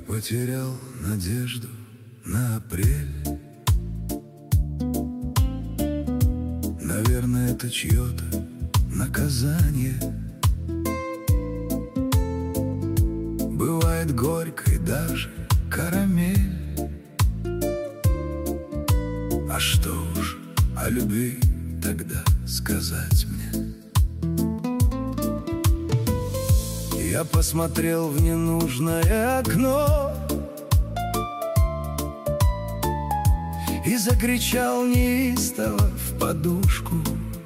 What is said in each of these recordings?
потерял надежду на апрель. Наверное, это чье-то наказание. Бывает горькой даже карамель. А что уж о любви тогда сказать мне? Я посмотрел в ненужное окно и закричал неистово в подушку.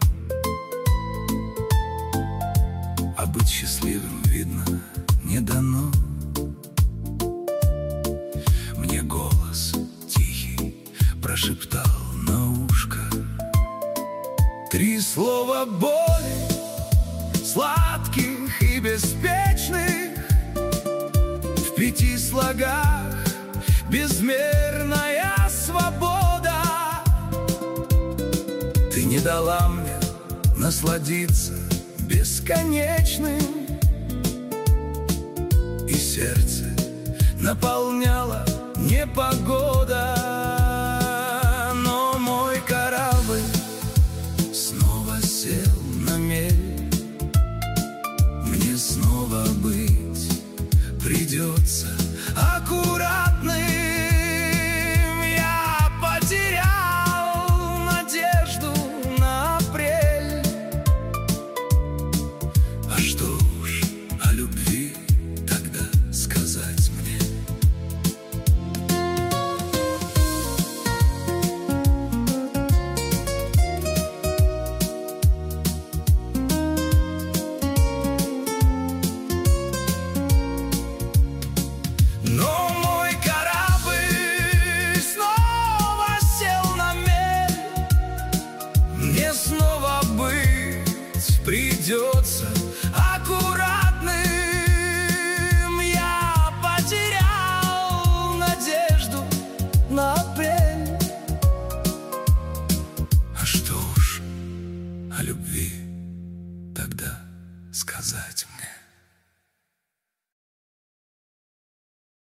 А быть счастливым, видно, не дано. Мне голос тихий прошептал на ушко 3 слова боли, сладких и беспечных, в 5 слогах безмерная свобода. Ты не дала мне насладиться бесконечным, и сердце наполняла непогода. Но мой корабль снова сел на мель. Мне снова быть придется аккуратным. Я потерял надежду на апрель. А что уж о любви тогда сказать мне? Но мой корабль снова сел на мель. Мне снова быть придется аккуратным. Я потерял надежду на апрель. А что уж о любви тогда сказать мне?